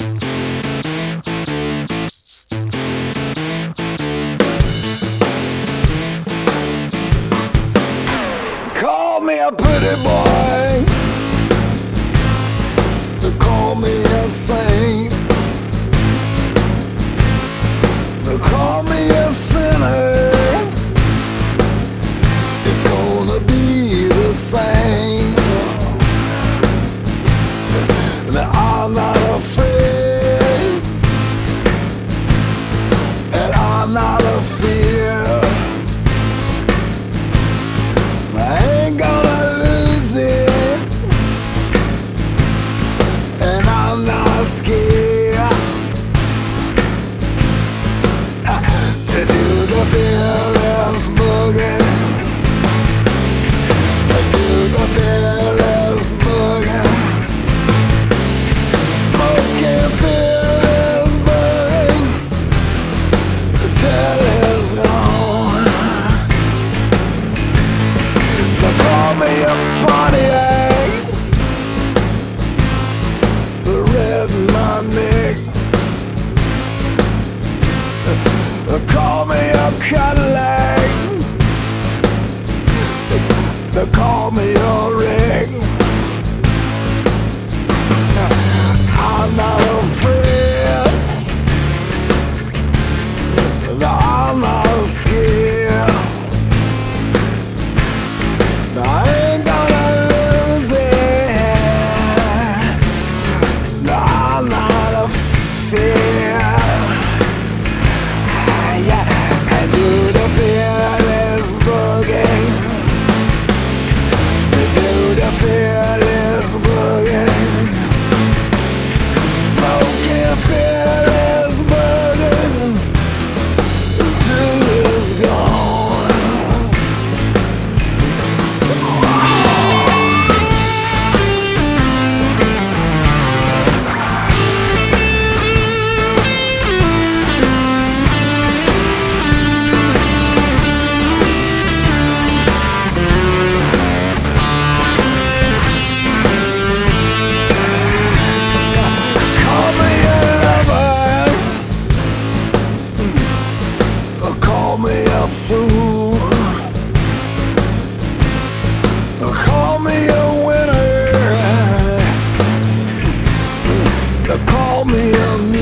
Call me a pretty boy, they call me a saint, they call me a sinner. It's gonna be the same. And I'm not afraid, and I'm not a fear. I ain't gonna lose it, and I'm not scared to do the fearless boogie, do the fearless boogie, smoking fearless boogie till it's gone. They call me a Pontiac, the red in my neck. They call me a Cadillac, they call me a ring. I'm not afraid, no, I'm not scared. I ain't gonna lose it, no, I'm not a fear. Yeah, I do the fearless boogie, do the fearless boogie, smoking fearless boogie till it's gone. Call me a lover, or call me a fool, or call me a winner, or call me a